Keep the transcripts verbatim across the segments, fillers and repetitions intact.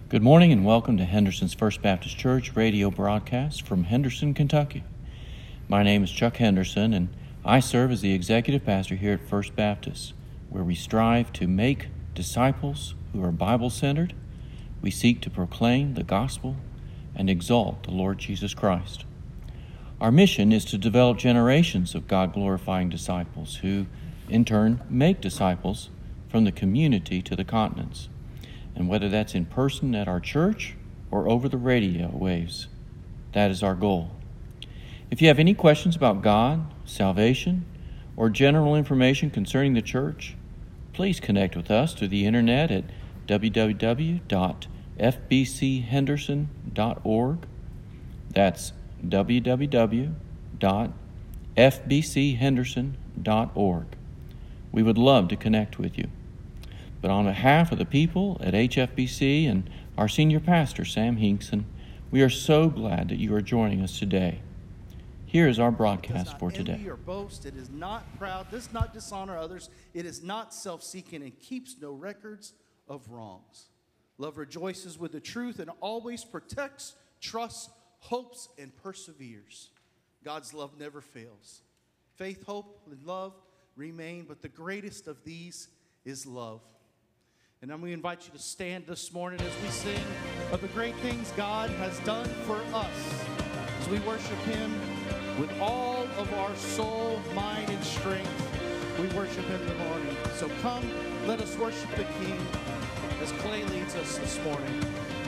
Good morning and welcome to Henderson's First Baptist Church radio broadcast from Henderson, Kentucky. My name is Chuck Henderson and I serve as the executive pastor here at First Baptist, where we strive to make disciples who are Bible-centered. We seek to proclaim the gospel and exalt the Lord Jesus Christ. Our mission is to develop generations of God-glorifying disciples who, in turn, make disciples from the community to the continents. And whether that's in person at our church or over the radio waves, that is our goal. If you have any questions about God, salvation, or general information concerning the church, please connect with us through the internet at w w w dot f b c henderson dot org. That's w w w dot f b c henderson dot org. We would love to connect with you. But on behalf of the people at H F B C and our senior pastor, Sam Hinkson, we are so glad that you are joining us today. Here is our broadcast for today. It does not envy or boast. It is not proud, does not dishonor others. It is not self-seeking and keeps no records of wrongs. Love rejoices with the truth and always protects, trusts, hopes, and perseveres. God's love never fails. Faith, hope, and love remain, but the greatest of these is love. And then we invite you to stand this morning as we sing of the great things God has done for us, as we worship Him with all of our soul, mind, and strength. We worship Him in the morning. So come, let us worship the King as Clay leads us this morning.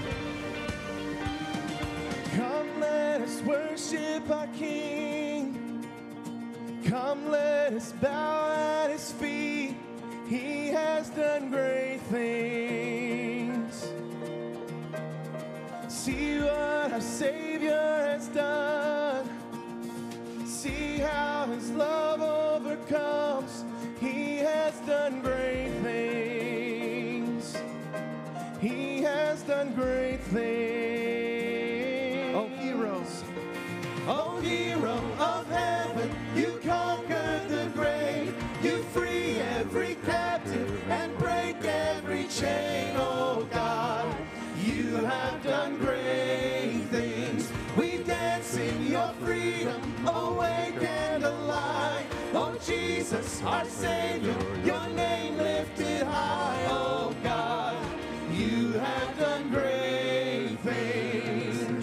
Come, let us worship our King. Come, let us bow at His feet. He has done great things. See what our Savior has done. See how His love overcomes. He has done great things. He has done great things. Oh, heroes. Oh, hero of heaven, you conquered the grave. You free every captive and break every chain. Oh, God, you have done great things. We dance in your freedom, awake and alive. Oh, Jesus, our Savior, your name lifted high. Oh, God, you have done great things.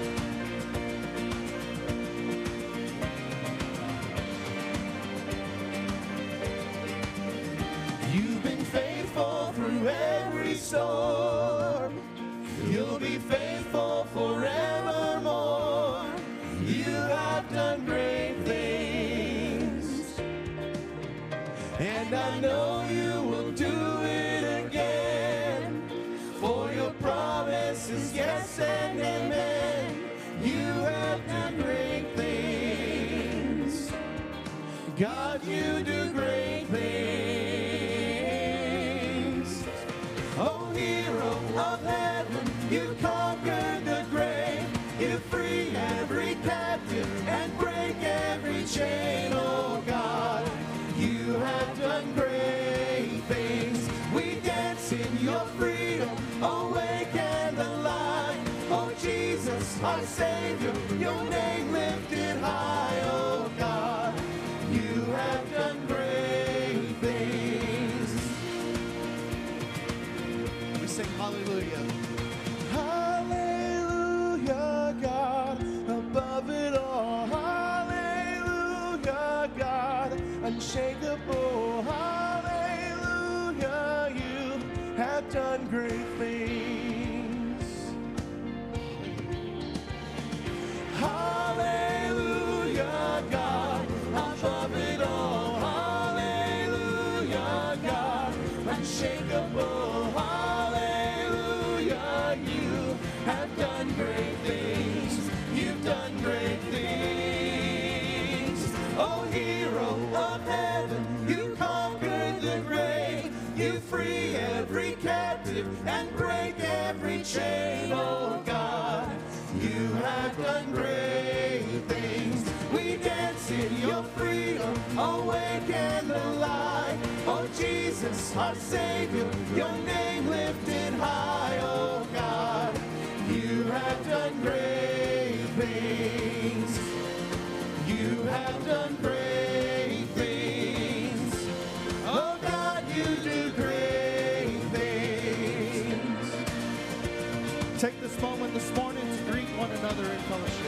You've been faithful through every storm. You'll be faithful forevermore. You have done great things. And I know you will do it again. For your promise is yes and amen. You have done great things. God, you do great things. Oh, hero of heaven, you conquered the grave. You free every captive and break every chain. Oh, God, you have done great things. We dance in your freedom, awake and alive. Oh, Jesus, our Savior, your name lifted high. Oh, God, you have done great things. We sing hallelujah. Hallelujah, God, above it all. Hallelujah, God, unshakable. Hallelujah, you have done great things. Hallelujah, God, above it all. Hallelujah, God, unshakable. Hallelujah, you have done great things. You've done great things. Oh, hero of heaven, you conquered the grave. You free every captive and break every chain. Oh, God, you have done great things. We dance in your freedom, awake and alive. Oh, Jesus, our Savior, your name lifted high. Oh, God. Take this moment this morning to greet one another in fellowship.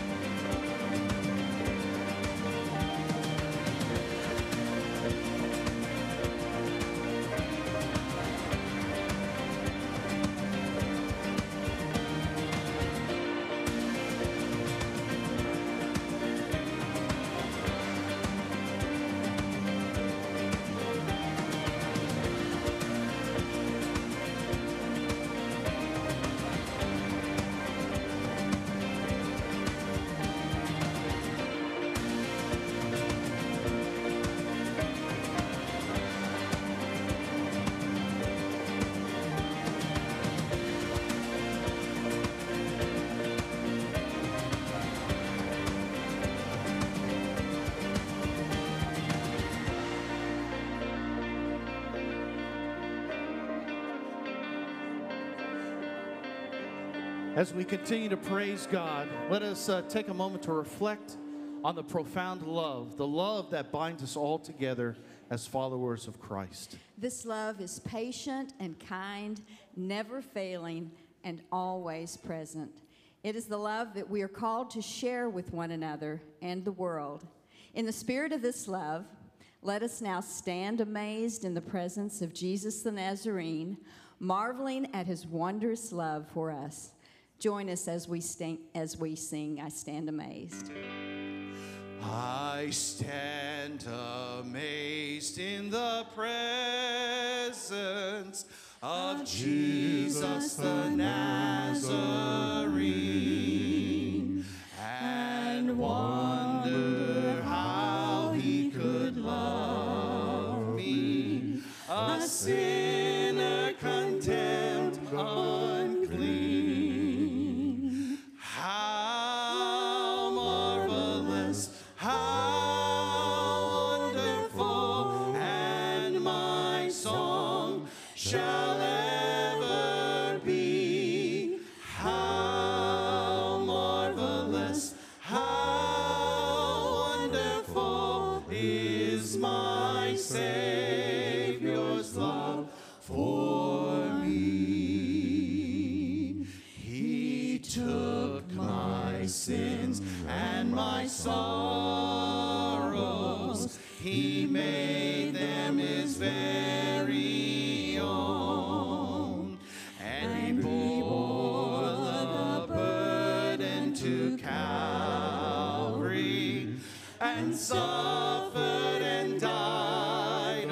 As we continue to praise God, let us uh, take a moment to reflect on the profound love, the love that binds us all together as followers of Christ. This love is patient and kind, never failing, and always present. It is the love that we are called to share with one another and the world. In the spirit of this love, let us now stand amazed in the presence of Jesus the Nazarene, marveling at his wondrous love for us. Join us as we, sing, as we sing, I Stand Amazed. I stand amazed in the presence of Jesus the Nazarene, and wonder how he could love me, a sinner condemned unclean. How marvelous, how wonderful, and my song shall ever be. How marvelous, how wonderful is my Savior's love for me. He took my sins and my sorrows, he made them his very own, and he bore the burden to Calvary, and suffered and died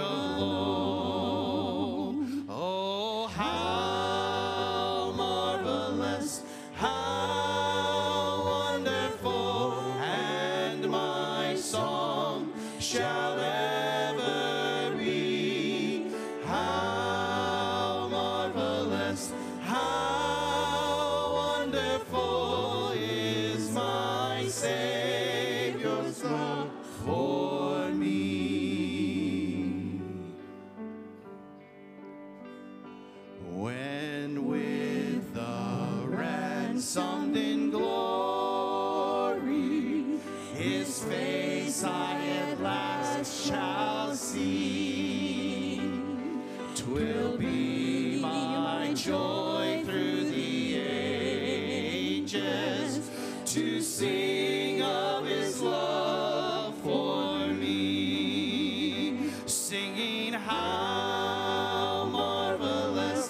alone. Oh, how marvelous, how wonderful, and my song shall ever be. How marvelous, how wonderful is my Savior's love for me. When with the ransomed in glory, his face I at last shall see, 'twill be my joy through the ages to sing of his love for me, singing how marvelous,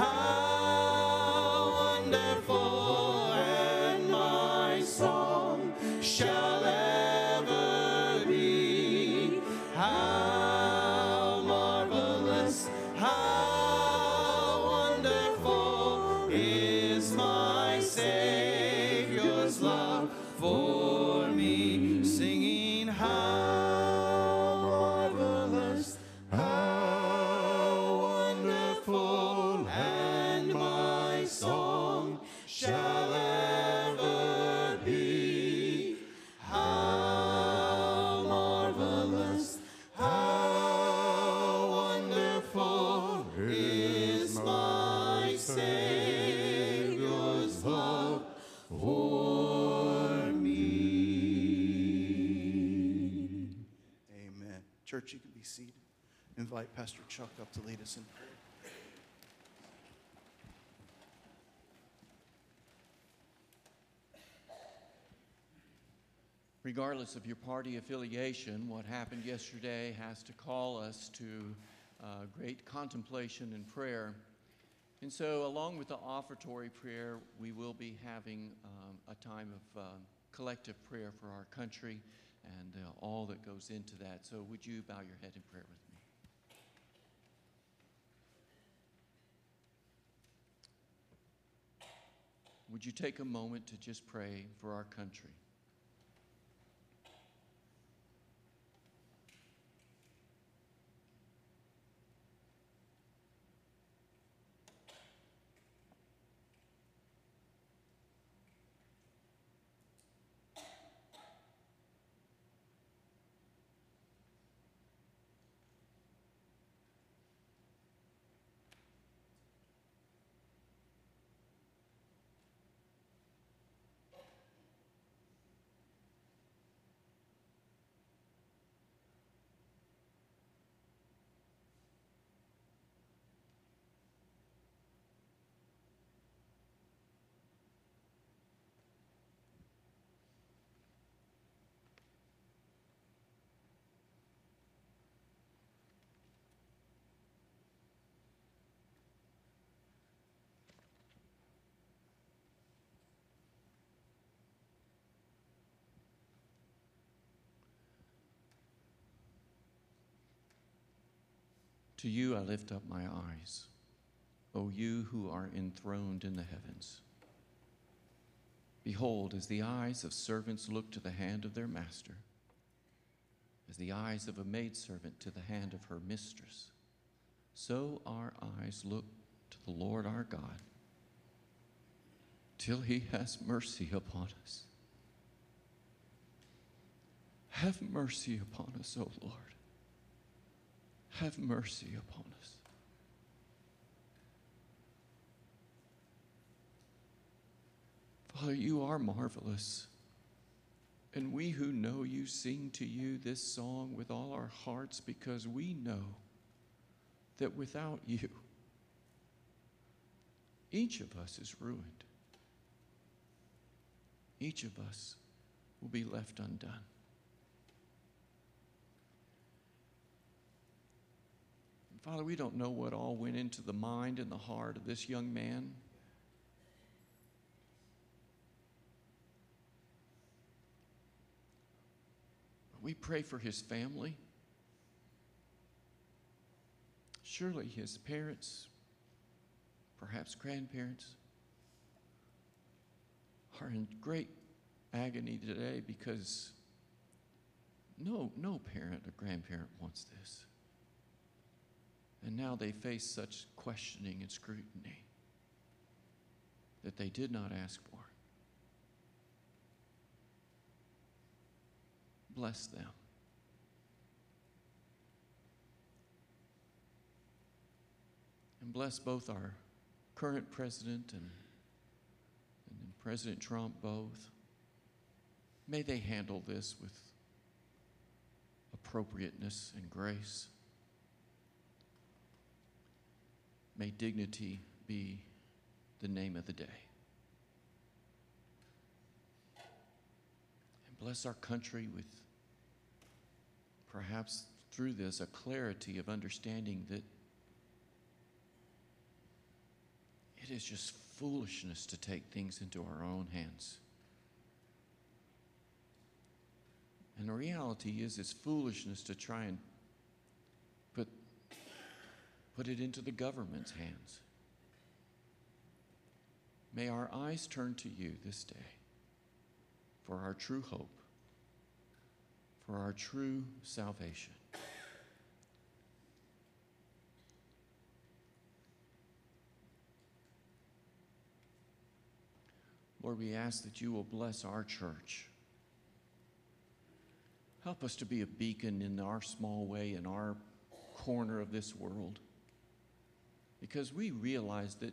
how wonderful, and my song shall ever be. How marvelous, how wonderful is my Savior's love for me, singing how marvelous, how wonderful, and my song shall ever be. How marvelous, how wonderful is my Savior's love for me. Amen. Church, you can be seated. Invite Pastor Chuck up to lead us in prayer. regardless of your party affiliation, what happened yesterday has to call us to uh, great contemplation and prayer. And so, along with the offertory prayer, we will be having um, a time of um, collective prayer for our country and uh, all that goes into that. So would you bow your head in prayer with me? Would you take a moment to just pray for our country? To you I lift up my eyes, O you who are enthroned in the heavens. Behold, as the eyes of servants look to the hand of their master, as the eyes of a maidservant to the hand of her mistress, so our eyes look to the Lord our God, till he has mercy upon us. Have mercy upon us, O Lord. Have mercy upon us. Father, you are marvelous, and we who know you sing to you this song with all our hearts because we know that without you, each of us is ruined. Each of us will be left undone. Father, we don't know what all went into the mind and the heart of this young man. But we pray for his family. Surely his parents, perhaps grandparents, are in great agony today because no, no parent or grandparent wants this. And now they face such questioning and scrutiny that they did not ask for. Bless them. And bless both our current president and, and President Trump both. May they handle this with appropriateness and grace. May dignity be the name of the day. And bless our country with, perhaps through this, a clarity of understanding that it is just foolishness to take things into our own hands. And the reality is, it's foolishness to try and put Put it into the government's hands. May our eyes turn to you this day for our true hope, for our true salvation. Lord, we ask that you will bless our church. Help us to be a beacon in our small way, in our corner of this world. Because we realize that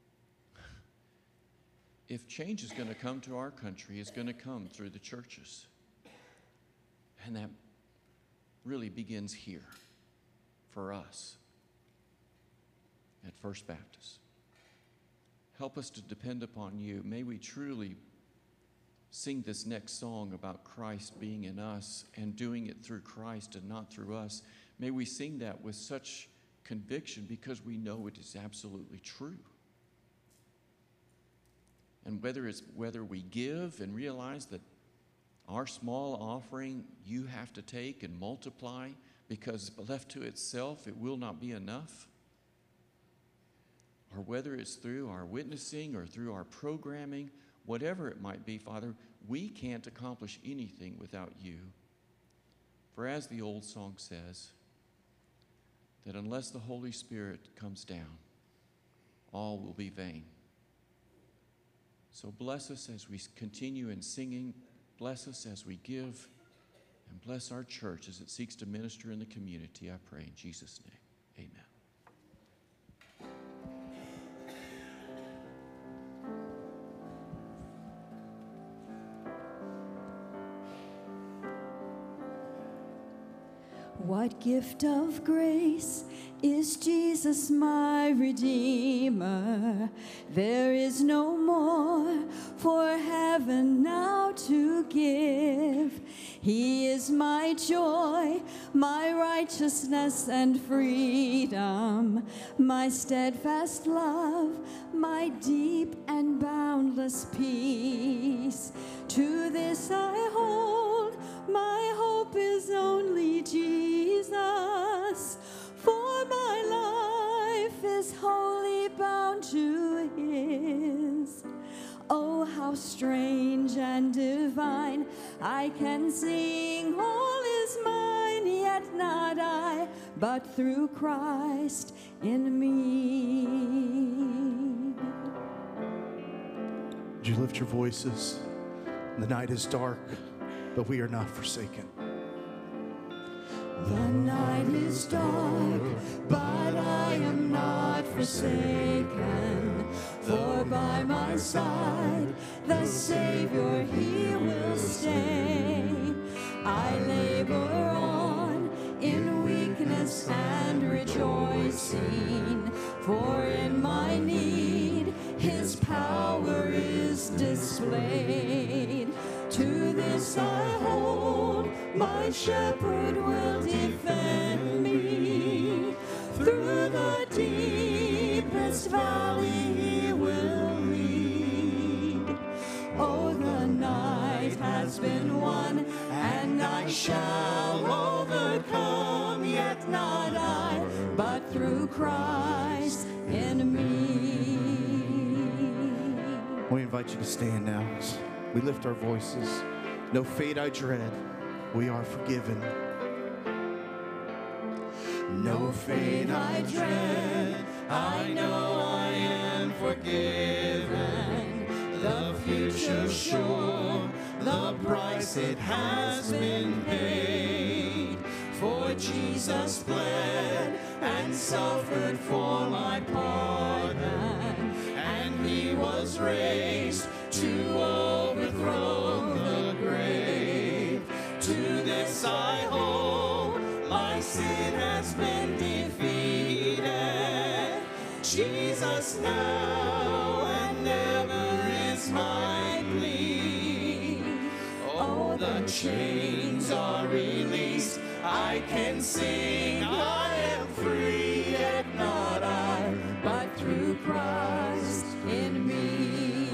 if change is going to come to our country, it's going to come through the churches. And that really begins here for us at First Baptist. Help us to depend upon you. May we truly sing this next song about Christ being in us and doing it through Christ and not through us, may we sing that with such conviction because we know it is absolutely true. And whether it's whether we give and realize that our small offering you have to take and multiply, because left to itself it will not be enough, or whether it's through our witnessing or through our programming, whatever it might be, Father, we can't accomplish anything without you. For as the old song says, that unless the Holy Spirit comes down, all will be vain. So bless us as we continue in singing, bless us as we give, and bless our church as it seeks to minister in the community, I pray in Jesus' name, amen. What gift of grace is Jesus my Redeemer? There is no more for heaven now to give. He is my joy, my righteousness and freedom, my steadfast love, my deep and boundless peace. To this I hold, my hope is only Jesus, for my life is wholly bound to His. Oh, how strange and divine, I can sing all is mine, yet not I, but through Christ in me. Would you lift your voices? The night is dark, but we are not forsaken. The night is dark, but I am not forsaken. For by my side, the Savior, He will stay. I labor on in weakness and rejoicing, for in my need, His power is displayed. To this I hold, my shepherd will defend me. Through the deepest valley He will lead. Oh, the night has been won, and I shall overcome, yet not I, but through Christ in me. We invite you to stand now. We lift our voices. No fate I dread, we are forgiven. No fate I dread, I know I am forgiven. The future sure, the price it has been paid. For Jesus bled and suffered for my pardon, and He was raised to overthrow the grave. To this I hold, my sin has been defeated. Jesus now and never is my plea. Oh, the chains are released, I can sing, I am free, yet not I, but through Christ in me.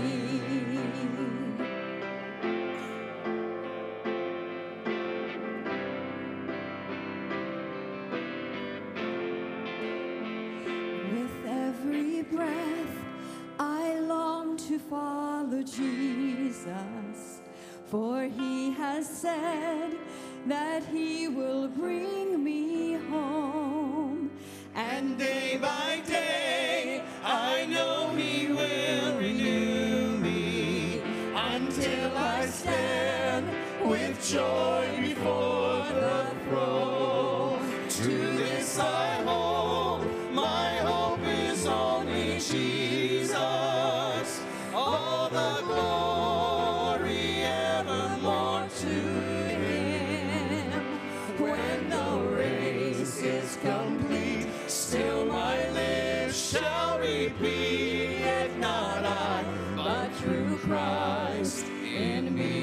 Follow Jesus, for He has said that He will bring me home. And day by day, I know He will renew me until I stand with joy before the throne. To this I hold, my hope is only Jesus. All the glory evermore to Him. When the race is complete, still my lips shall repeat, yet not I, but through Christ in me.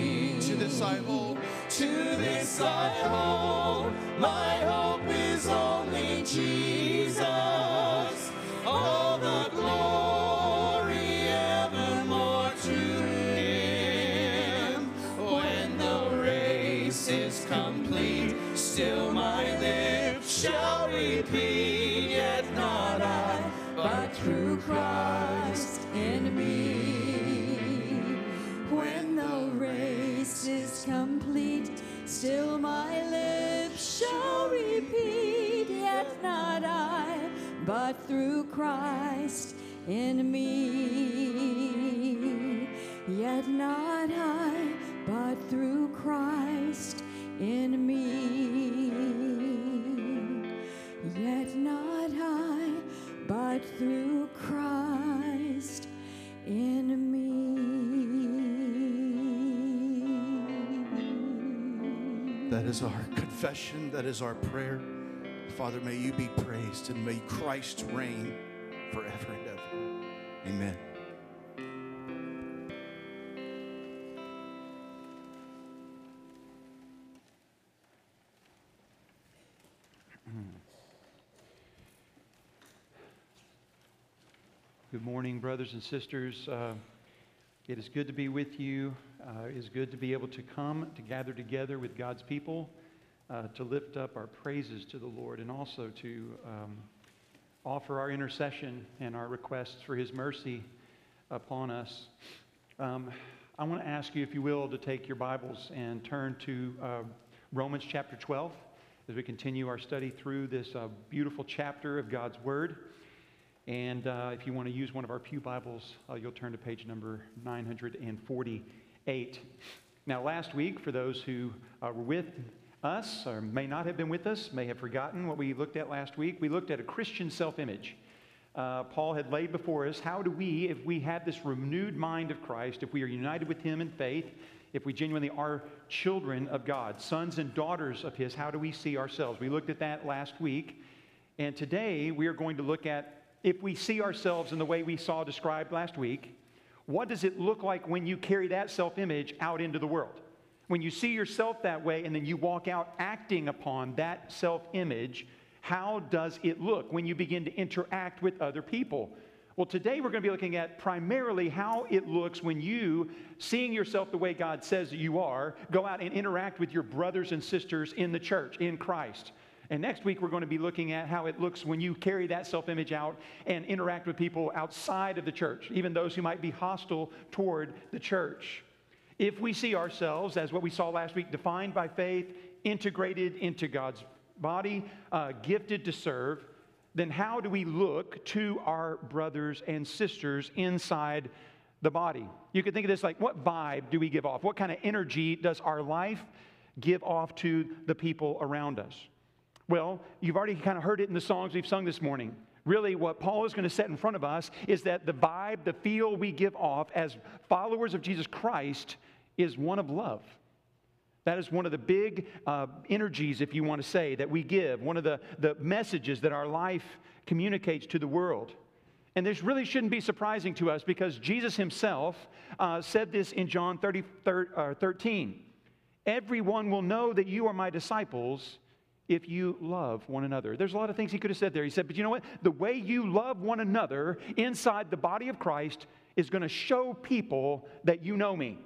Jesus I hold, my hope is only Jesus. All the glory evermore to Him. When the race is complete, still my lips shall repeat, yet not I, but through Christ in me. When the race is complete, still my lips shall repeat, yet not I, but through Christ in me. Yet not I, but through Christ in me. Yet not I, but through Christ in me. That is our confession. That is our prayer. Father, may you be praised and may Christ reign forever and ever. Amen. Good morning, brothers and sisters. Uh, it is good to be with you. Uh, it is good to be able to come to gather together with God's people uh, to lift up our praises to the Lord and also to um, offer our intercession and our requests for His mercy upon us. Um, I want to ask you, if you will, to take your Bibles and turn to uh, Romans chapter twelve as we continue our study through this uh, beautiful chapter of God's Word. And uh, if you want to use one of our pew Bibles, uh, you'll turn to page number nine hundred forty-eight. Now, last week, for those who uh, were with us or may not have been with us, may have forgotten what we looked at last week, we looked at a Christian self-image. Uh, Paul had laid before us, how do we, if we have this renewed mind of Christ, if we are united with Him in faith, if we genuinely are children of God, sons and daughters of His, how do we see ourselves? We looked at that last week. And today, we are going to look at, if we see ourselves in the way we saw described last week, what does it look like when you carry that self-image out into the world? When you see yourself that way and then you walk out acting upon that self-image, how does it look when you begin to interact with other people? Well, today we're going to be looking at primarily how it looks when you, seeing yourself the way God says you are, go out and interact with your brothers and sisters in the church, in Christ. And next week, we're going to be looking at how it looks when you carry that self-image out and interact with people outside of the church, even those who might be hostile toward the church. If we see ourselves as what we saw last week, defined by faith, integrated into God's body, uh, gifted to serve, then how do we look to our brothers and sisters inside the body? You could think of this like, what vibe do we give off? What kind of energy does our life give off to the people around us? Well, you've already kind of heard it in the songs we've sung this morning. Really, what Paul is going to set in front of us is that the vibe, the feel we give off as followers of Jesus Christ is one of love. That is one of the big uh, energies, if you want to say, that we give. One of the, the messages that our life communicates to the world. And this really shouldn't be surprising to us because Jesus Himself uh, said this in John thirteen. Everyone will know that you are my disciples if you love one another. There's a lot of things He could have said there. He said, but you know what? The way you love one another inside the body of Christ is going to show people that you know me.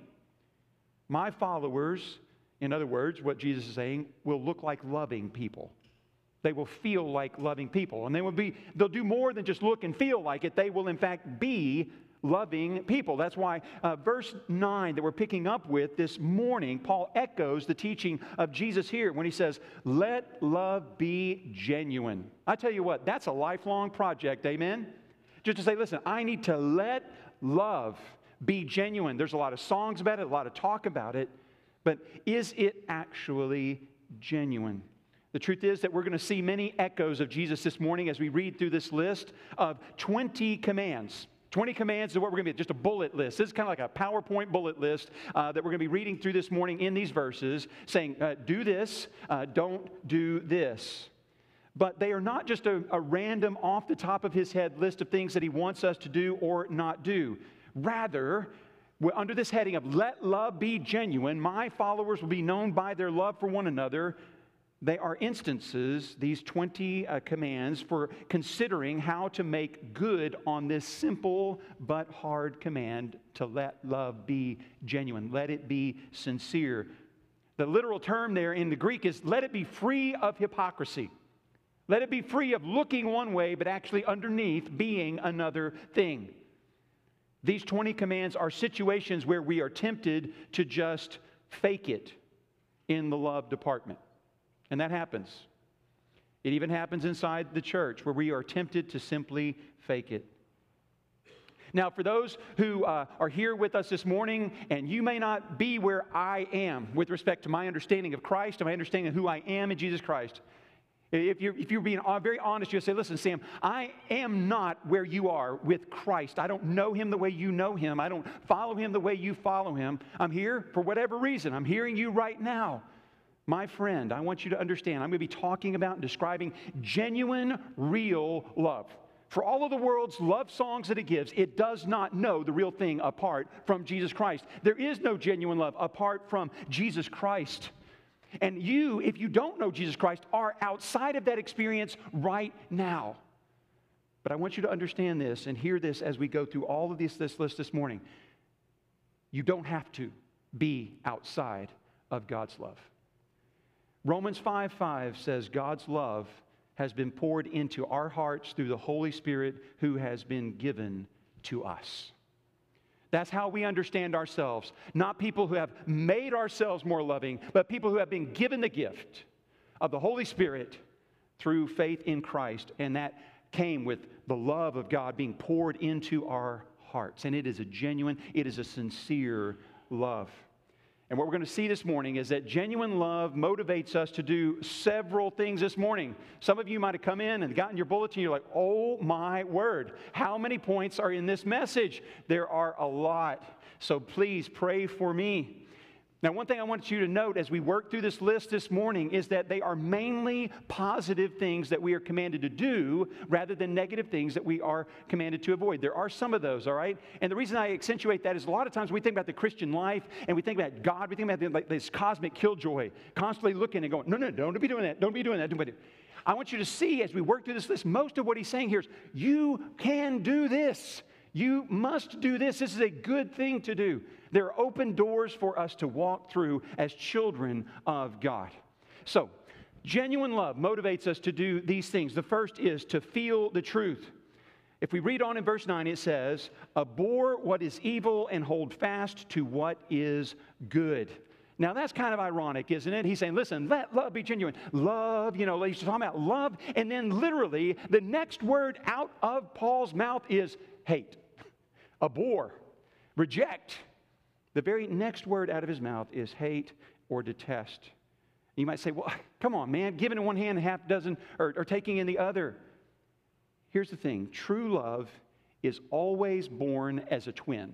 My followers, in other words, what Jesus is saying, will look like loving people. They will feel like loving people. And they will be, they'll do more than just look and feel like it. They will, in fact, be loving people. That's why uh, verse nine that we're picking up with this morning, Paul echoes the teaching of Jesus here when he says, let love be genuine. I tell you what, that's a lifelong project, amen? Just to say, listen, I need to let love be genuine. There's a lot of songs about it, a lot of talk about it, but is it actually genuine? The truth is that we're going to see many echoes of Jesus this morning as we read through this list of twenty commands. twenty commands is what we're going to be, just a bullet list. This is kind of like a PowerPoint bullet list uh, that we're going to be reading through this morning in these verses, saying, uh, do this, uh, don't do this. But they are not just a, a random, off the top of his head list of things that He wants us to do or not do. Rather, We're under this heading of let love be genuine. My followers will be known by their love for one another. They are instances, these twenty uh, commands, for considering how to make good on this simple but hard command to let love be genuine. Let it be sincere. The literal term there in the Greek is let it be free of hypocrisy. Let it be free of looking one way, but actually underneath being another thing. These twenty commands are situations where we are tempted to just fake it in the love department. And that happens. It even happens inside the church where we are tempted to simply fake it. Now, for those who uh, are here with us this morning, and you may not be where I am with respect to my understanding of Christ and my understanding of who I am in Jesus Christ, If you're, if you're being very honest, you'll say, listen, Sam, I am not where you are with Christ. I don't know Him the way you know Him. I don't follow Him the way you follow Him. I'm here for whatever reason. I'm hearing you right now. My friend, I want you to understand, I'm going to be talking about and describing genuine, real love. For all of the world's love songs that it gives, it does not know the real thing apart from Jesus Christ. There is no genuine love apart from Jesus Christ. And you, if you don't know Jesus Christ, are outside of that experience right now. But I want you to understand this and hear this as we go through all of this, this list this morning. You don't have to be outside of God's love. Romans five five says God's love has been poured into our hearts through the Holy Spirit who has been given to us. That's how we understand ourselves. Not people who have made ourselves more loving, but people who have been given the gift of the Holy Spirit through faith in Christ. And that came with the love of God being poured into our hearts. And it is a genuine, it is a sincere love. And what we're going to see this morning is that genuine love motivates us to do several things this morning. Some of you might have come in and gotten your bulletin. You're like, oh my word, how many points are in this message? There are a lot. So please pray for me. Now, one thing I want you to note as we work through this list this morning is that they are mainly positive things that we are commanded to do rather than negative things that we are commanded to avoid. There are some of those, all right? And the reason I accentuate that is a lot of times we think about the Christian life and we think about God, we think about like this cosmic killjoy, constantly looking and going, no, no, don't be doing that, don't be doing that, don't be doing that. I want you to see as we work through this list, most of what he's saying here is you can do this. You must do this. This is a good thing to do. There are open doors for us to walk through as children of God. So, genuine love motivates us to do these things. The first is to feel the truth. If we read on in verse nine, it says, abhor what is evil and hold fast to what is good. Now, that's kind of ironic, isn't it? He's saying, listen, let love be genuine. Love, you know, he's talking about love. And then literally, the next word out of Paul's mouth is hate, abhor, reject. The very next word out of his mouth is hate or detest. You might say, well, come on, man, giving in one hand, half dozen, or, or taking in the other. Here's the thing. True love is always born as a twin.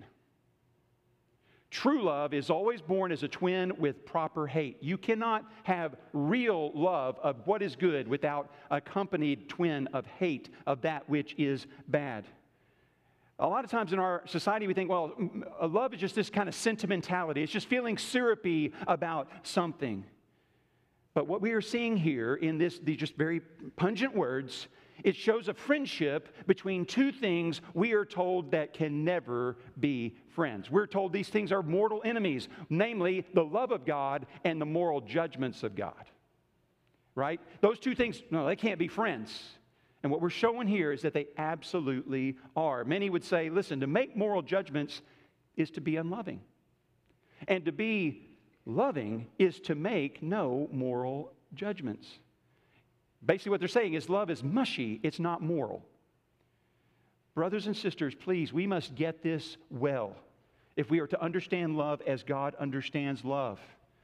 True love is always born as a twin with proper hate. You cannot have real love of what is good without accompanied twin of hate of that which is bad. A lot of times in our society we think, well, love is just this kind of sentimentality. It's just feeling syrupy about something. But what we are seeing here in this, these just very pungent words, it shows a friendship between two things we are told that can never be friends. We're told these things are mortal enemies, namely the love of God and the moral judgments of God. Right? Those two things, no, they can't be friends. And what we're showing here is that they absolutely are. Many would say, listen, to make moral judgments is to be unloving. And to be loving is to make no moral judgments. Basically what they're saying is love is mushy, it's not moral. Brothers and sisters, please, we must get this well if we are to understand love as God understands love.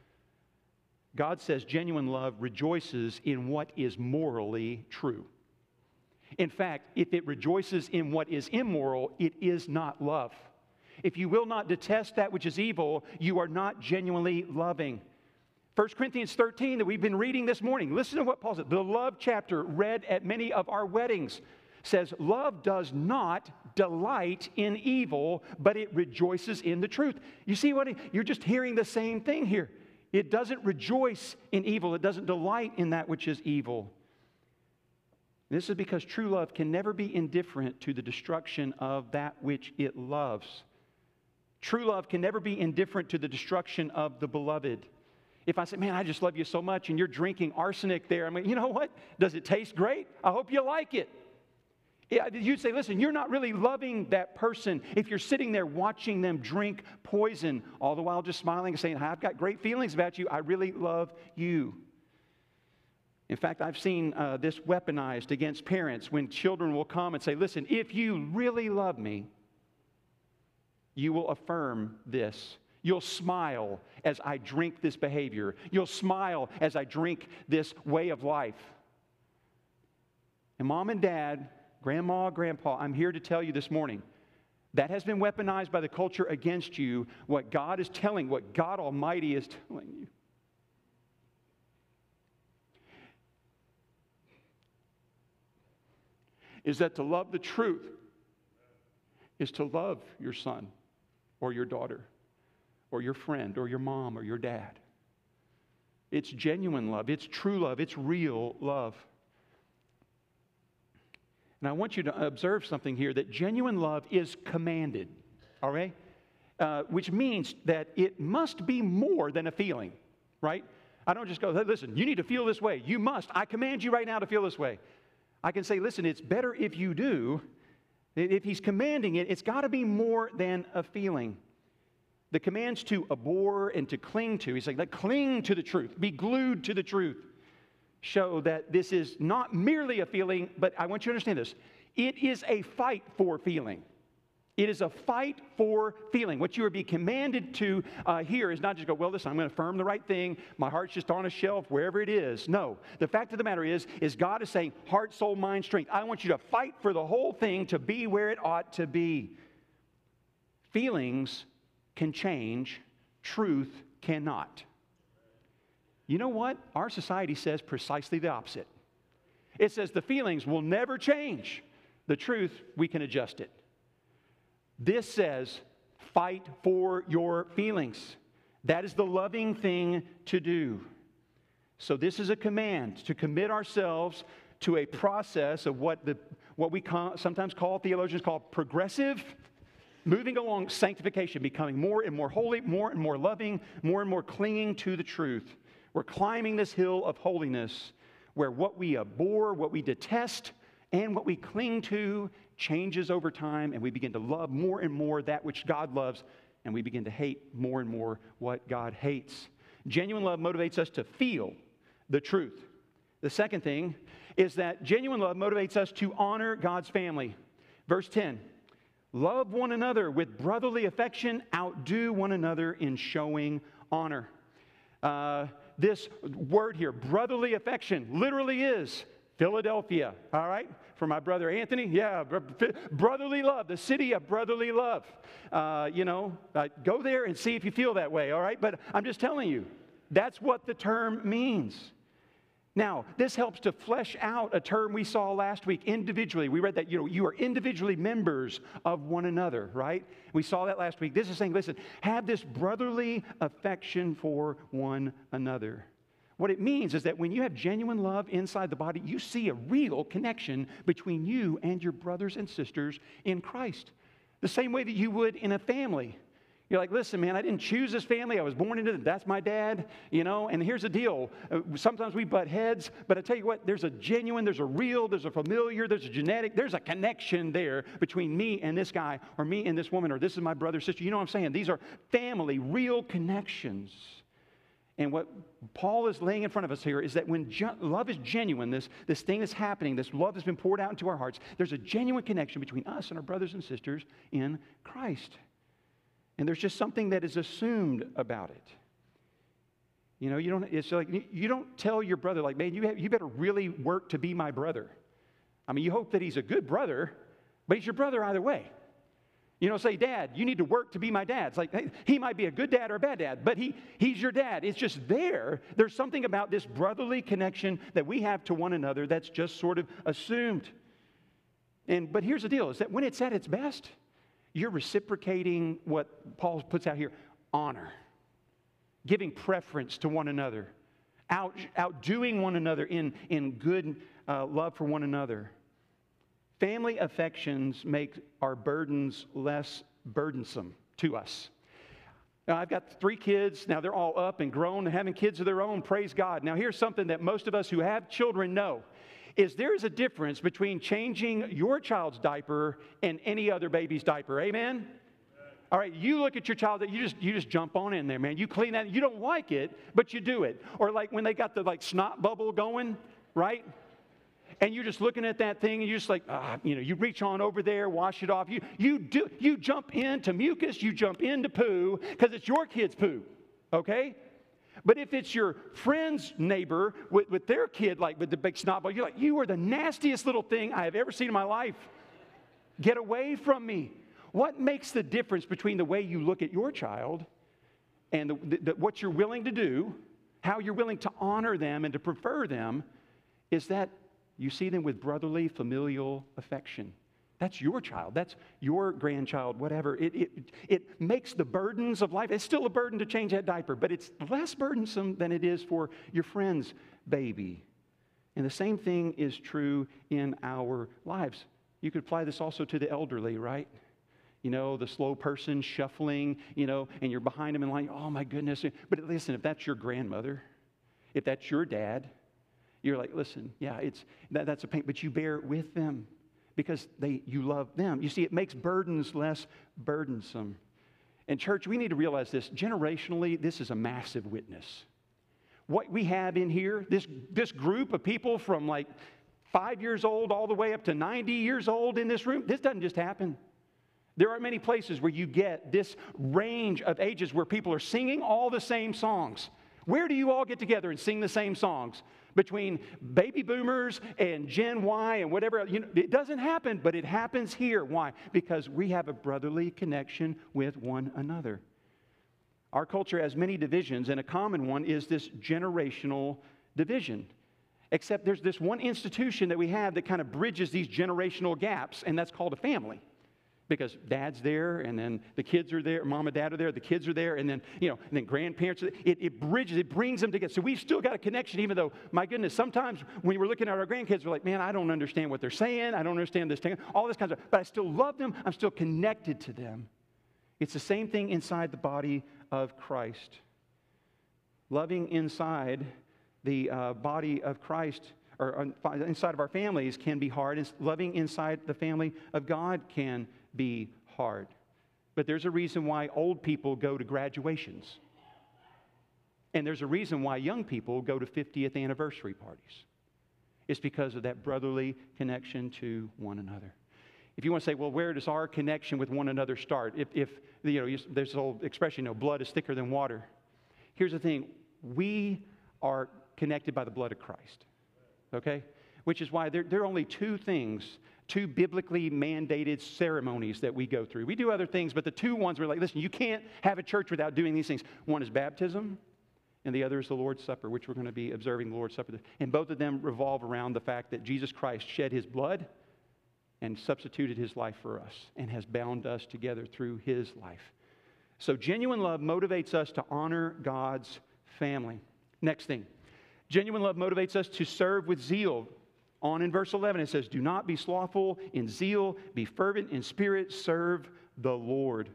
God says genuine love rejoices in what is morally true. In fact, if it rejoices in what is immoral, it is not love. If you will not detest that which is evil, you are not genuinely loving. First Corinthians thirteen that we've been reading this morning, listen to what Paul said. The love chapter read at many of our weddings says, love does not delight in evil, but it rejoices in the truth. You see what? It, you're just hearing the same thing here. It doesn't rejoice in evil. It doesn't delight in that which is evil. This is because true love can never be indifferent to the destruction of that which it loves. True love can never be indifferent to the destruction of the beloved. If I say, man, I just love you so much, and you're drinking arsenic there, I mean, you know what? Does it taste great? I hope you like it. You'd say, listen, you're not really loving that person if you're sitting there watching them drink poison, all the while just smiling and saying, I've got great feelings about you. I really love you. In fact, I've seen uh, this weaponized against parents when children will come and say, listen, if you really love me, you will affirm this. You'll smile as I drink this behavior. You'll smile as I drink this way of life. And mom and dad, grandma, grandpa, I'm here to tell you this morning, that has been weaponized by the culture against you. What God is telling, what God Almighty is telling you. Is that to love the truth is to love your son or your daughter or your friend or your mom or your dad. It's genuine love. It's true love. It's real love. And I want you to observe something here, that genuine love is commanded, all right? Uh, which means that it must be more than a feeling, right? I don't just go, hey, listen, you need to feel this way. You must. I command you right now to feel this way. I can say, listen, it's better if you do. If he's commanding it, it's got to be more than a feeling. The commands to abhor and to cling to, he's saying, like, cling to the truth, be glued to the truth, show that this is not merely a feeling, but I want you to understand this. It is a fight for feeling. It is a fight for feeling. What you are being commanded to uh, here is not just go, well, listen, I'm going to affirm the right thing. My heart's just on a shelf, wherever it is. No. The fact of the matter is, is God is saying, heart, soul, mind, strength. I want you to fight for the whole thing to be where it ought to be. Feelings can change. Truth cannot. You know what? Our society says precisely the opposite. It says the feelings will never change. The truth, we can adjust it. This says, fight for your feelings. That is the loving thing to do. So this is a command to commit ourselves to a process of what the what we call, sometimes call, theologians call progressive, moving along sanctification, becoming more and more holy, more and more loving, more and more clinging to the truth. We're climbing this hill of holiness where what we abhor, what we detest, and what we cling to changes over time, and we begin to love more and more that which God loves, and we begin to hate more and more what God hates. Genuine love motivates us to feel the truth. The second thing is that genuine love motivates us to honor God's family. Verse ten, love one another with brotherly affection, outdo one another in showing honor. Uh, this word here, brotherly affection, literally is Philadelphia, all right? For my brother Anthony, yeah, brotherly love, the city of brotherly love. Uh, you know, uh, go there and see if you feel that way, all right? But I'm just telling you, that's what the term means. Now, this helps to flesh out a term we saw last week, individually. We read that, you know, you are individually members of one another, right? We saw that last week. This is saying, listen, have this brotherly affection for one another. What it means is that when you have genuine love inside the body, you see a real connection between you and your brothers and sisters in Christ. The same way that you would in a family. You're like, listen, man, I didn't choose this family. I was born into it. That's my dad, you know. And here's the deal. Uh, sometimes we butt heads, but I tell you what, there's a genuine, there's a real, there's a familiar, there's a genetic, there's a connection there between me and this guy, or me and this woman, or this is my brother, sister. You know what I'm saying? These are family, real connections. And what Paul is laying in front of us here is that when ge- love is genuine, this, this thing that's happening, this love that's been poured out into our hearts, there's a genuine connection between us and our brothers and sisters in Christ. And there's just something that is assumed about it. You know, you don't, it's like, you don't tell your brother, like, man, you, have, you better really work to be my brother. I mean, you hope that he's a good brother, but he's your brother either way. You know, say, Dad, you need to work to be my dad. It's like, hey, he might be a good dad or a bad dad, but he, he's your dad. It's just there. There's something about this brotherly connection that we have to one another that's just sort of assumed. And but here's the deal, is that when it's at its best, you're reciprocating what Paul puts out here, honor, giving preference to one another, out, outdoing one another in, in good uh, love for one another. Family affections make our burdens less burdensome to us. Now, I've got three kids. Now, they're all up and grown and having kids of their own. Praise God. Now, here's something that most of us who have children know, is there's a difference between changing your child's diaper and any other baby's diaper. Amen? All right, you look at your child, you just you just jump on in there, man. You clean that. You don't like it, but you do it. Or like when they got the like snot bubble going, right? And you're just looking at that thing, and you're just like, ah, you know, you reach on over there, wash it off. You you do you jump into mucus, you jump into poo, because it's your kid's poo, okay? But if it's your friend's neighbor with, with their kid, like with the big snot ball, you're like, you are the nastiest little thing I have ever seen in my life. Get away from me. What makes the difference between the way you look at your child and the, the, the, what you're willing to do, how you're willing to honor them and to prefer them, is that you see them with brotherly, familial affection. That's your child. That's your grandchild, whatever. It, it, it makes the burdens of life. It's still a burden to change that diaper, but it's less burdensome than it is for your friend's baby. And the same thing is true in our lives. You could apply this also to the elderly, right? You know, the slow person shuffling, you know, and you're behind them and like, oh my goodness. But listen, if that's your grandmother, if that's your dad, you're like, listen, yeah, it's that, that's a pain, but you bear with them because they you love them. You see, it makes burdens less burdensome. And church, we need to realize this. Generationally, this is a massive witness. What we have in here, this, this group of people from like five years old all the way up to ninety years old in this room, this doesn't just happen. There are many places where you get this range of ages where people are singing all the same songs. Where do you all get together and sing the same songs? Between baby boomers and Gen Y and whatever. You know, it doesn't happen, but it happens here. Why? Because we have a brotherly connection with one another. Our culture has many divisions, and a common one is this generational division. Except there's this one institution that we have that kind of bridges these generational gaps, and that's called a family. Because dad's there, and then the kids are there, mom and dad are there, the kids are there, and then, you know, and then grandparents are there. It, it bridges, it brings them together. So we've still got a connection, even though, my goodness, sometimes when we're looking at our grandkids, we're like, man, I don't understand what they're saying. I don't understand this thing, all this kind of stuff. But I still love them. I'm still connected to them. It's the same thing inside the body of Christ. Loving inside the uh, body of Christ, or inside of our families, can be hard. Loving inside the family of God can be hard. But there's a reason why old people go to graduations. And there's a reason why young people go to fiftieth anniversary parties. It's because of that brotherly connection to one another. If you want to say, well, where does our connection with one another start? If, if you know, there's this old expression, you know, blood is thicker than water. Here's the thing. We are connected by the blood of Christ. Okay? Which is why there, there are only two things, two biblically mandated ceremonies that we go through. We do other things, but the two ones we're like, listen, you can't have a church without doing these things. One is baptism, and the other is the Lord's Supper, which we're going to be observing the Lord's Supper. And both of them revolve around the fact that Jesus Christ shed his blood and substituted his life for us and has bound us together through his life. So genuine love motivates us to honor God's family. Next thing. Genuine love motivates us to serve with zeal. On in verse eleven, it says, do not be slothful in zeal, be fervent in spirit, serve the Lord.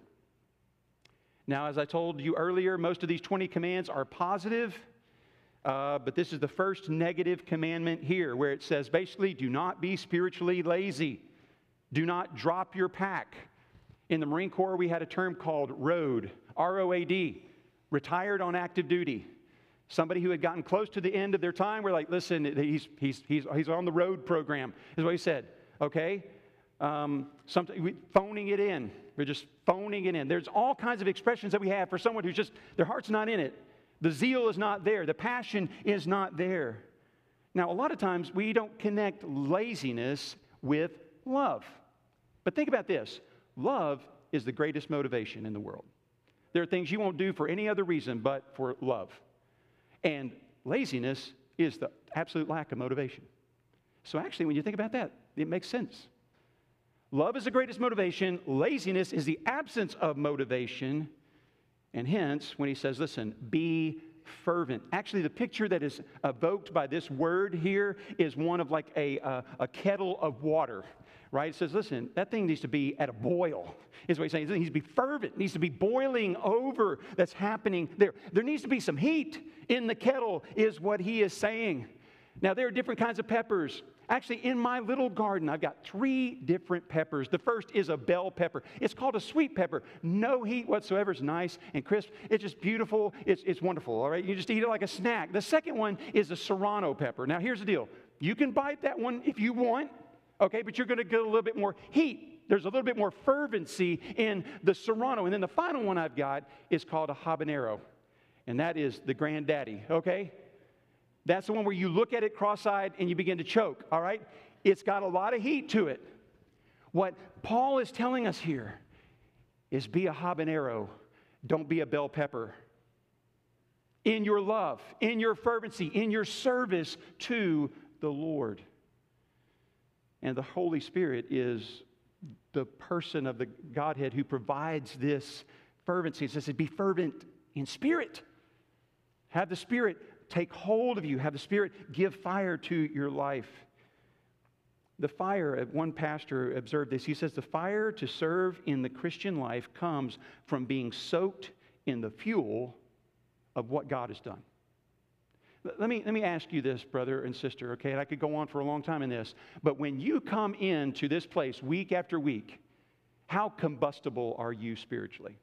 Now, as I told you earlier, most of these twenty commands are positive, uh, but this is the first negative commandment here, where it says, basically, do not be spiritually lazy. Do not drop your pack. In the Marine Corps, we had a term called ROAD, R O A D, retired on active duty. Somebody who had gotten close to the end of their time, we're like, listen, he's, he's, he's, he's on the road program, is what he said, okay? Um, something, we, phoning it in. We're just phoning it in. There's all kinds of expressions that we have for someone who's just, their heart's not in it. The zeal is not there. The passion is not there. Now, a lot of times, we don't connect laziness with love. But think about this. Love is the greatest motivation in the world. There are things you won't do for any other reason but for love. And laziness is the absolute lack of motivation. So actually, when you think about that, it makes sense. Love is the greatest motivation. Laziness is the absence of motivation. And hence, when he says, listen, be fervent. Actually, the picture that is evoked by this word here is one of like a, uh, a kettle of water, right? It says, listen, that thing needs to be at a boil, is what he's saying. It needs to be fervent. It needs to be boiling over. That's happening there. There needs to be some heat in the kettle, is what he is saying. Now, there are different kinds of peppers. Actually, in my little garden, I've got three different peppers. The first is a bell pepper. It's called a sweet pepper. No heat whatsoever. It's nice and crisp. It's just beautiful. It's, it's wonderful, all right? You just eat it like a snack. The second one is a serrano pepper. Now, here's the deal. You can bite that one if you want, okay? But you're going to get a little bit more heat. There's a little bit more fervency in the serrano. And then the final one I've got is called a habanero. And that is the granddaddy, okay? That's the one where you look at it cross-eyed and you begin to choke, all right? It's got a lot of heat to it. What Paul is telling us here is be a habanero. Don't be a bell pepper. In your love, in your fervency, in your service to the Lord. And the Holy Spirit is the person of the Godhead who provides this fervency. It says, be fervent in spirit. Have the Spirit take hold of you. Have the Spirit give fire to your life. The fire, one pastor observed this. He says, the fire to serve in the Christian life comes from being soaked in the fuel of what God has done. Let me, let me ask you this, brother and sister, okay? And I could go on for a long time in this. But when you come into this place week after week, how combustible are you spiritually?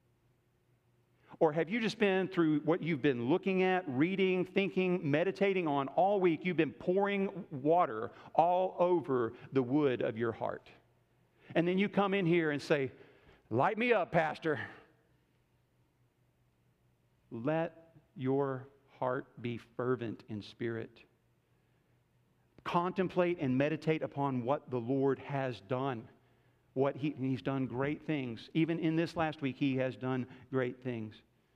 Or have you just been through what you've been looking at, reading, thinking, meditating on all week? You've been pouring water all over the wood of your heart. And then you come in here and say, light me up, Pastor. Let your heart be fervent in spirit. Contemplate and meditate upon what the Lord has done. What he, He's done great things. Even in this last week, He has done great things.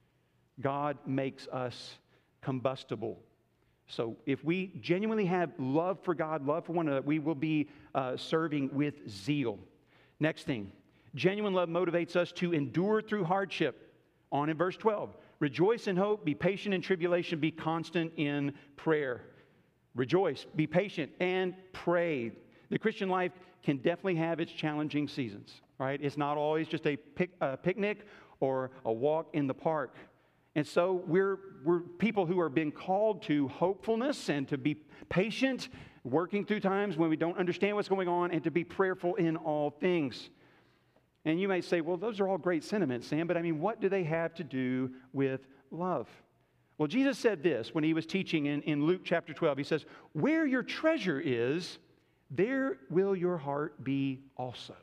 God makes us combustible. So if we genuinely have love for God, love for one another, we will be uh, serving with zeal. Next thing, genuine love motivates us to endure through hardship. On in verse twelve, rejoice in hope, be patient in tribulation, be constant in prayer. Rejoice, be patient, and pray. The Christian life can definitely have its challenging seasons, right? It's not always just a, pic, a picnic or a walk in the park. And so we're, we're people who are being called to hopefulness and to be patient, working through times when we don't understand what's going on, and to be prayerful in all things. And you may say, well, those are all great sentiments, Sam, but I mean, what do they have to do with love? Well, Jesus said this when He was teaching in, in Luke chapter twelve. He says, where your treasure is, there will your heart be also.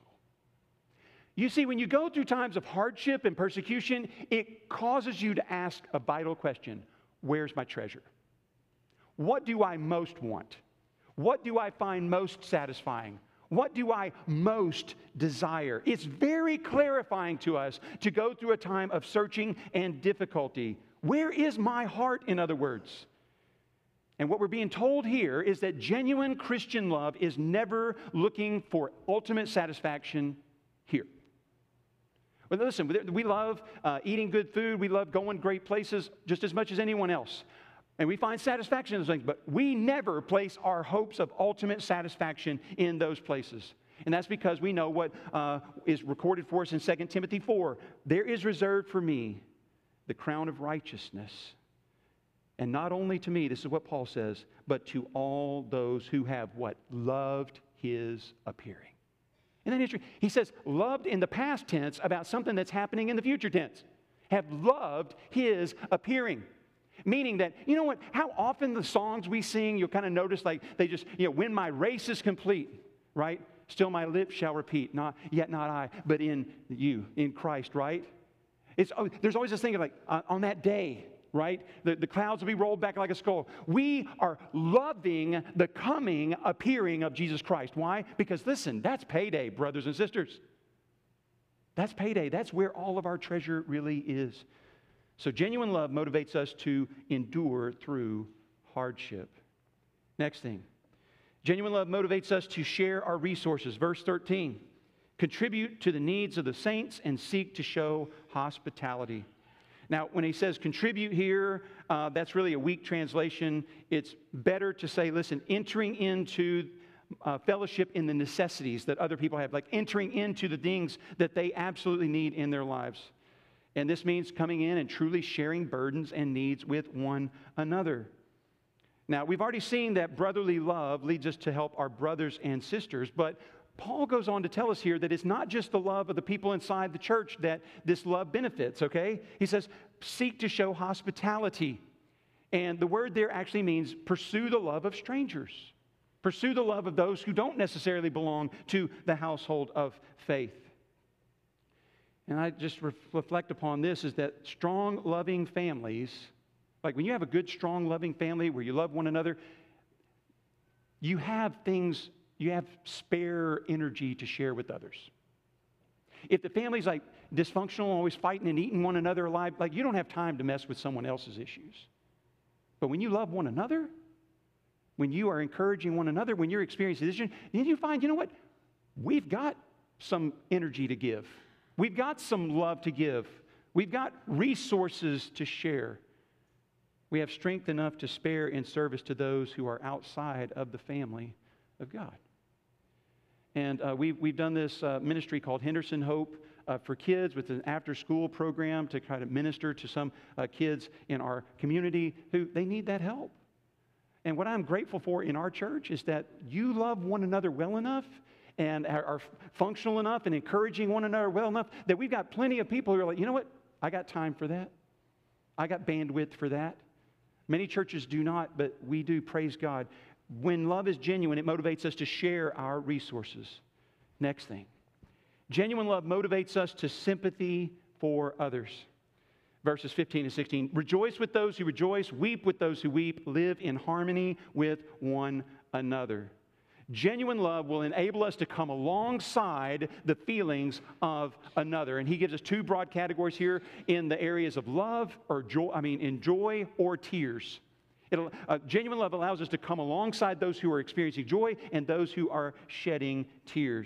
You see, when you go through times of hardship and persecution, it causes you to ask a vital question. Where's my treasure? What do I most want? What do I find most satisfying? What do I most desire? It's very clarifying to us to go through a time of searching and difficulty. Where is my heart, in other words? And what we're being told here is that genuine Christian love is never looking for ultimate satisfaction here. Well, listen, we love uh, eating good food. We love going great places just as much as anyone else. And we find satisfaction in those things. But we never place our hopes of ultimate satisfaction in those places. And that's because we know what uh, is recorded for us in Second Timothy four. There is reserved for me the crown of righteousness. And not only to me, this is what Paul says, but to all those who have what? Loved His appearing. In that history, he says, loved in the past tense about something that's happening in the future tense. Have loved His appearing. Meaning that, you know what, how often the songs we sing, you'll kind of notice like they just, you know, when my race is complete, right? Still my lips shall repeat, not yet not I, but in you, in Christ, right? It's, oh, there's always this thing of like, uh, on that day, right? The, the clouds will be rolled back like a skull. We are loving the coming appearing of Jesus Christ. Why? Because listen, that's payday, brothers and sisters. That's payday. That's where all of our treasure really is. So genuine love motivates us to endure through hardship. Next thing. Genuine love motivates us to share our resources. Verse thirteen. contribute to the needs of the saints, and seek to show hospitality. Now, when he says contribute here, uh, that's really a weak translation. It's better to say, listen, entering into uh, fellowship in the necessities that other people have, like entering into the things that they absolutely need in their lives. And this means coming in and truly sharing burdens and needs with one another. Now, we've already seen that brotherly love leads us to help our brothers and sisters, but Paul goes on to tell us here that it's not just the love of the people inside the church that this love benefits, okay? He says, seek to show hospitality. And the word there actually means pursue the love of strangers. Pursue the love of those who don't necessarily belong to the household of faith. And I just re- reflect upon this is that strong, loving families, like when you have a good, strong, loving family where you love one another, you have things, you have spare energy to share with others. If the family's like dysfunctional, always fighting and eating one another alive, like you don't have time to mess with someone else's issues. But when you love one another, when you are encouraging one another, when you're experiencing this, then you find, you know what? We've got some energy to give. We've got some love to give. We've got resources to share. We have strength enough to spare in service to those who are outside of the family of God. And uh, we've, we've done this uh, ministry called Henderson Hope uh, for kids with an after-school program to try to minister to some uh, kids in our community who they need that help. And what I'm grateful for in our church is that you love one another well enough and are, are functional enough and encouraging one another well enough that we've got plenty of people who are like, you know what? I got time for that. I got bandwidth for that. Many churches do not, but we do, praise God. When love is genuine, it motivates us to share our resources. Next thing. Genuine love motivates us to sympathy for others. Verses fifteen and sixteen. Rejoice with those who rejoice, weep with those who weep, live in harmony with one another. Genuine love will enable us to come alongside the feelings of another. And he gives us two broad categories here in the areas of love or joy, I mean, in joy or tears. It'll, uh, genuine love allows us to come alongside those who are experiencing joy and those who are shedding tears.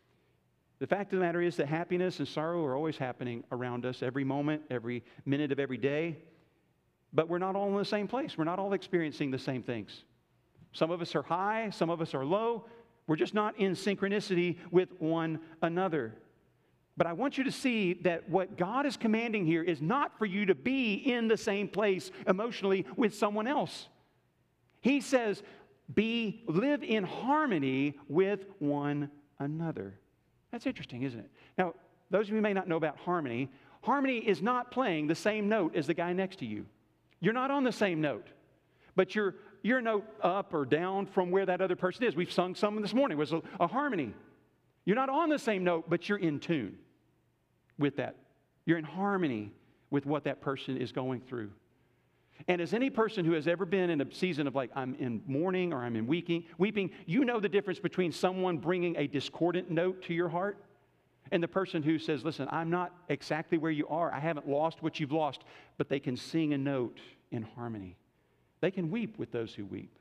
The fact of the matter is that happiness and sorrow are always happening around us every moment, every minute of every day. But we're not all in the same place. We're not all experiencing the same things. Some of us are high, some of us are low. We're just not in synchronicity with one another. But I want you to see that what God is commanding here is not for you to be in the same place emotionally with someone else. He says, be, live in harmony with one another. That's interesting, isn't it? Now, those of you who may not know about harmony, harmony is not playing the same note as the guy next to you. You're not on the same note, but you're, you're a note up or down from where that other person is. We've sung some this morning. It was a, a harmony. You're not on the same note, but you're in tune with that. You're in harmony with what that person is going through. And as any person who has ever been in a season of like, I'm in mourning or I'm in weeping, weeping, you know the difference between someone bringing a discordant note to your heart and the person who says, listen, I'm not exactly where you are. I haven't lost what you've lost, but they can sing a note in harmony. They can weep with those who weep.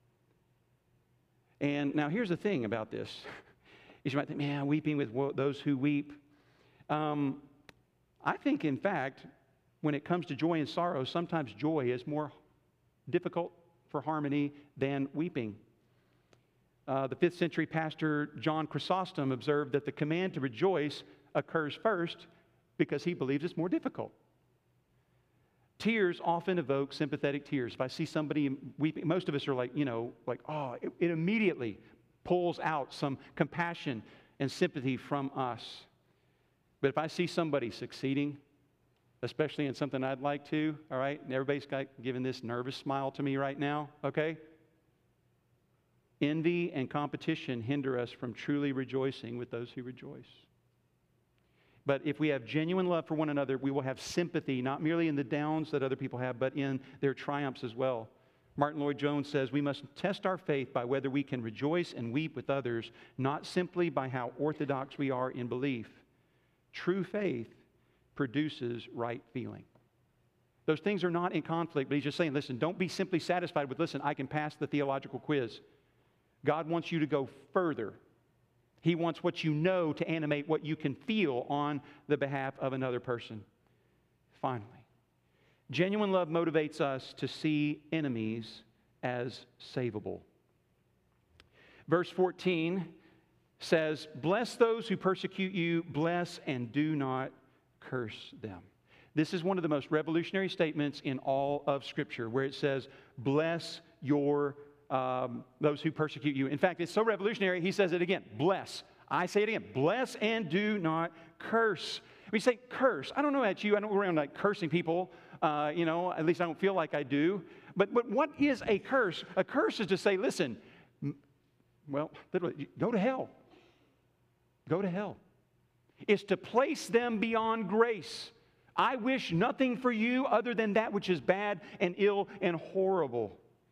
And now here's the thing about this. Is you might think, man, weeping with those who weep. Um, I think, in fact, when it comes to joy and sorrow, sometimes joy is more difficult for harmony than weeping. Uh, the fifth century pastor John Chrysostom observed that the command to rejoice occurs first because he believes it's more difficult. Tears often evoke sympathetic tears. If I see somebody weeping, most of us are like, you know, like, oh, it, it immediately pulls out some compassion and sympathy from us. But if I see somebody succeeding, especially in something I'd like to, all right? And everybody's got giving this nervous smile to me right now, okay? Envy and competition hinder us from truly rejoicing with those who rejoice. But if we have genuine love for one another, we will have sympathy, not merely in the downs that other people have, but in their triumphs as well. Martin Lloyd-Jones says, we must test our faith by whether we can rejoice and weep with others, not simply by how orthodox we are in belief. True faith produces right feeling. Those things are not in conflict, but he's just saying, listen, don't be simply satisfied with, listen, I can pass the theological quiz. God wants you to go further. He wants what you know to animate what you can feel on the behalf of another person. Finally, genuine love motivates us to see enemies as savable. Verse fourteen says, bless those who persecute you, bless and do not curse them. This is one of the most revolutionary statements in all of Scripture, where it says, bless your um, those who persecute you. In fact, it's so revolutionary, he says it again, bless. I say it again, bless and do not curse. We say curse. I don't know about you. I don't go around like cursing people. Uh, you know, at least I don't feel like I do. But, but what is a curse? A curse is to say, listen, well, literally, go to hell. Go to hell. It's to place them beyond grace. I wish nothing for you other than that which is bad and ill and horrible.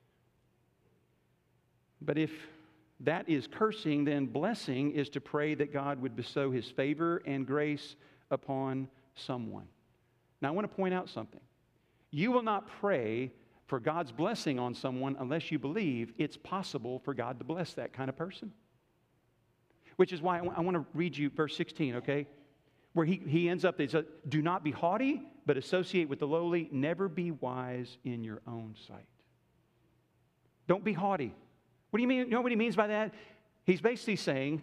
But if that is cursing, then blessing is to pray that God would bestow His favor and grace upon someone. Now, I want to point out something. You will not pray for God's blessing on someone unless you believe it's possible for God to bless that kind of person. Which is why I, w- I want to read you verse sixteen, okay? Where he, he ends up, he says, do not be haughty, but associate with the lowly. Never be wise in your own sight. Don't be haughty. What do you mean? You know what he means by that? He's basically saying,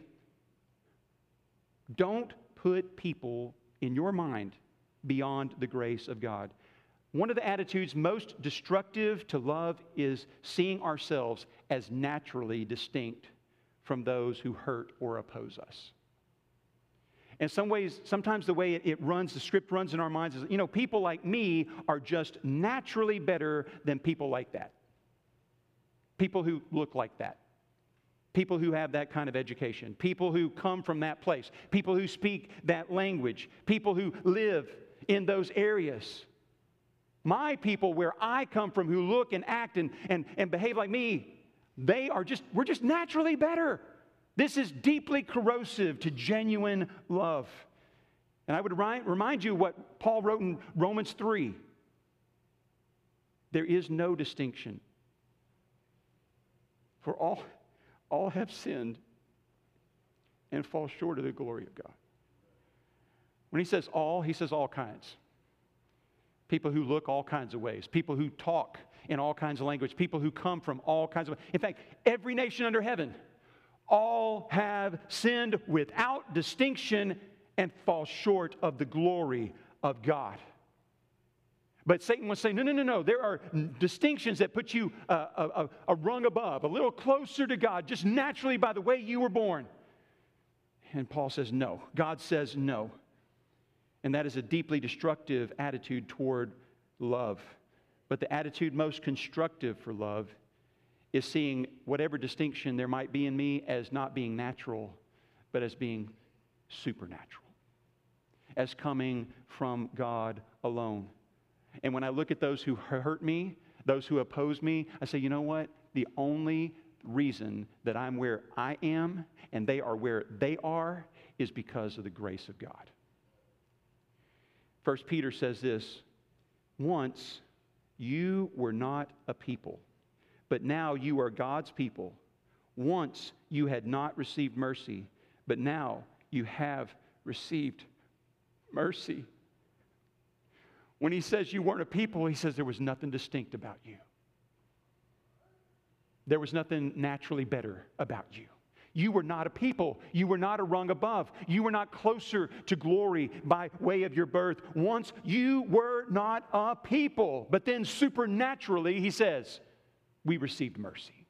don't put people in your mind beyond the grace of God. One of the attitudes most destructive to love is seeing ourselves as naturally distinct from those who hurt or oppose us. In some ways, sometimes the way it, it runs, the script runs in our minds is, you know, people like me are just naturally better than people like that. People who look like that. People who have that kind of education. People who come from that place. People who speak that language. People who live in those areas. My people where I come from who look and act and, and, and behave like me, they are just, we're just naturally better. This is deeply corrosive to genuine love. And I would remind, remind you what Paul wrote in Romans three. There is no distinction. For all, all have sinned and fall short of the glory of God. When he says all, he says all kinds. People who look all kinds of ways. People who talk in all kinds of language. People who come from all kinds of ways. In fact, every nation under heaven, all have sinned without distinction and fall short of the glory of God. But Satan will say, no, no, no, no. There are distinctions that put you uh, a, a, a rung above, a little closer to God, just naturally by the way you were born. And Paul says no. God says no. And that is a deeply destructive attitude toward love. But the attitude most constructive for love is seeing whatever distinction there might be in me as not being natural, but as being supernatural, as coming from God alone. And when I look at those who hurt me, those who oppose me, I say, you know what? The only reason that I'm where I am and they are where they are is because of the grace of God. First Peter says this, once you were not a people, but now you are God's people. Once you had not received mercy, but now you have received mercy. When he says you weren't a people, he says there was nothing distinct about you. There was nothing naturally better about you. You were not a people. You were not a rung above. You were not closer to glory by way of your birth. Once you were not a people. But then supernaturally, he says, we received mercy.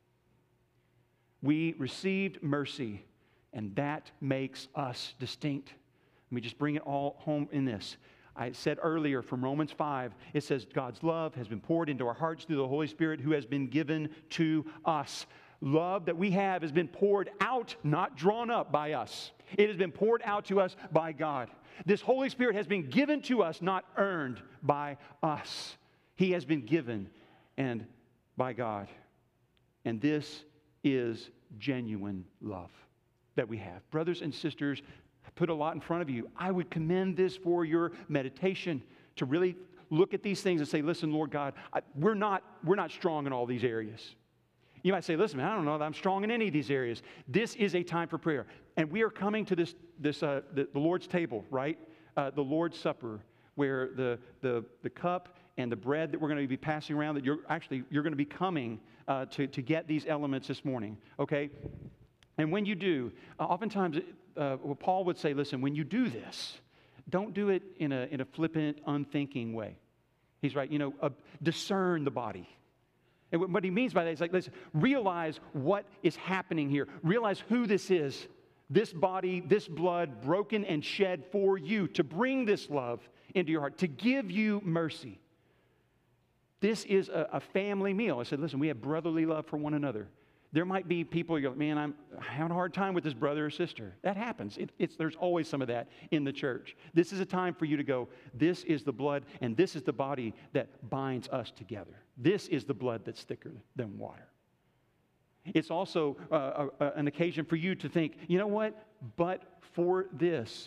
We received mercy, and that makes us distinct. Let me just bring it all home in this. I said earlier from Romans five, it says God's love has been poured into our hearts through the Holy Spirit who has been given to us. Love that we have has been poured out, not drawn up by us. It has been poured out to us by God. This Holy Spirit has been given to us, not earned by us. He has been given and by God. And this is genuine love that we have. Brothers and sisters, I put a lot in front of you. I would commend this for your meditation, to really look at these things and say, listen, Lord God, I, we're not, we're not strong in all these areas. You might say, listen, man, I don't know that I'm strong in any of these areas. This is a time for prayer. And we are coming to this, this uh, the, the Lord's table, right? Uh, the Lord's Supper, where the, the, the cup and the bread that we're going to be passing around, that you're actually, you're going to be coming uh, to, to get these elements this morning, okay? And when you do, uh, oftentimes uh, well, Paul would say, listen, when you do this, don't do it in a, in a flippant, unthinking way. He's right, you know, uh, discern the body. And what he means by that is like, let's realize what is happening here. Realize who this is. This body, this blood broken and shed for you to bring this love into your heart, to give you mercy. This is a, a family meal. I said, listen, we have brotherly love for one another. There might be people, you're like, man, I'm having a hard time with this brother or sister. That happens. It, it's, there's always some of that in the church. This is a time for you to go, this is the blood and this is the body that binds us together. This is the blood that's thicker than water. It's also uh, a, a, an occasion for you to think, you know what? But for this,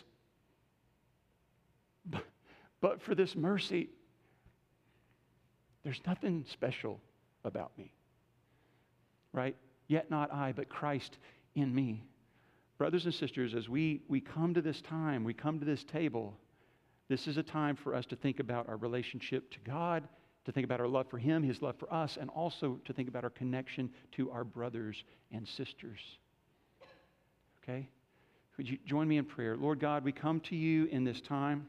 but, but for this mercy, there's nothing special about me. Right? Yet not I, but Christ in me. Brothers and sisters, as we, we come to this time, we come to this table, this is a time for us to think about our relationship to God, to think about our love for Him, His love for us, and also to think about our connection to our brothers and sisters. Okay? Would you join me in prayer? Lord God, we come to you in this time.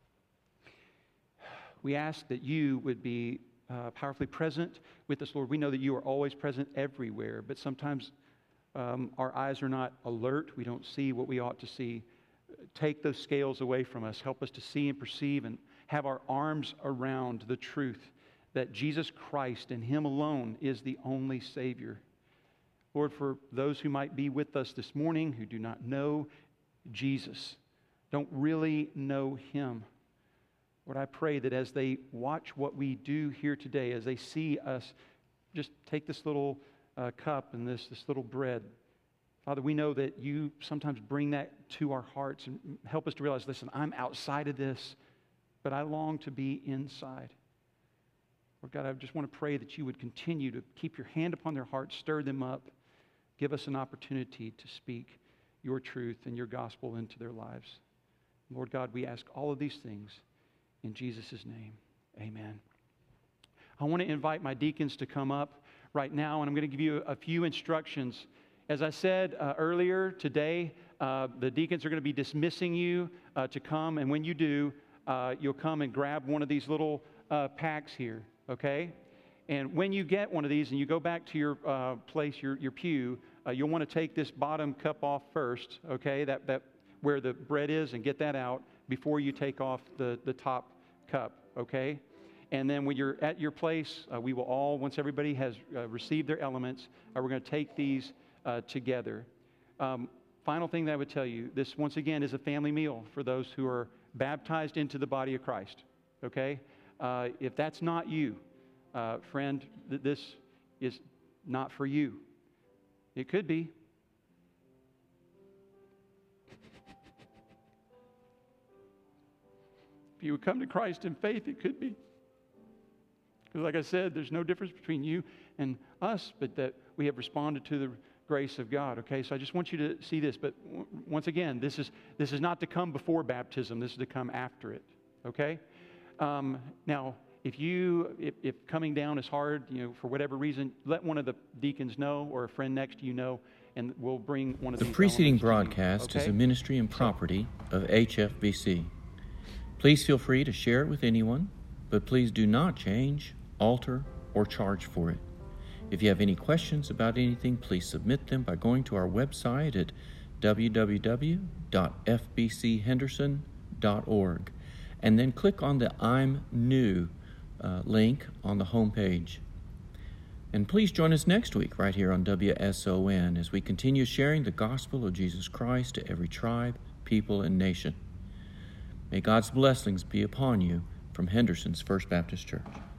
We ask that you would be Uh, powerfully present with us, Lord. We know that you are always present everywhere, but sometimes um, our eyes are not alert. We don't see what we ought to see. Take those scales away from us. Help us to see and perceive and have our arms around the truth that Jesus Christ and Him alone is the only Savior. Lord, for those who might be with us this morning who do not know Jesus, don't really know Him, Lord, I pray that as they watch what we do here today, as they see us just take this little uh, cup and this, this little bread, Father, we know that you sometimes bring that to our hearts and help us to realize, listen, I'm outside of this, but I long to be inside. Lord God, I just want to pray that you would continue to keep your hand upon their hearts, stir them up, give us an opportunity to speak your truth and your gospel into their lives. Lord God, we ask all of these things in Jesus' name, amen. I want to invite my deacons to come up right now, and I'm going to give you a few instructions. As I said uh, earlier today, uh, the deacons are going to be dismissing you uh, to come, and when you do, uh, you'll come and grab one of these little uh, packs here, okay? And when you get one of these and you go back to your uh, place, your, your pew, uh, you'll want to take this bottom cup off first, okay, that, that where the bread is, and get that out before you take off the, the top cup, okay? And then when you're at your place, uh, we will all, once everybody has uh, received their elements, uh, we're going to take these uh, together. Um, final thing that I would tell you, this once again is a family meal for those who are baptized into the body of Christ, okay? Uh, if that's not you, uh, friend, th- this is not for you. It could be. If you would come to Christ in faith, it could be. Because like I said, there's no difference between you and us, but that we have responded to the grace of God, okay? So I just want you to see this, but w- once again, this is this is not to come before baptism. This is to come after it, okay? Um, now, if you, if, if coming down is hard, you know, for whatever reason, let one of the deacons know or a friend next to you know, and we'll bring one of the these preceding elements to you, broadcast okay? is a ministry and property of H F B C. Please feel free to share it with anyone, but please do not change, alter, or charge for it. If you have any questions about anything, please submit them by going to our website at w w w dot f b c henderson dot org and then click on the I'm New uh, link on the homepage. And please join us next week right here on W S O N as we continue sharing the gospel of Jesus Christ to every tribe, people, and nation. May God's blessings be upon you from Henderson's First Baptist Church.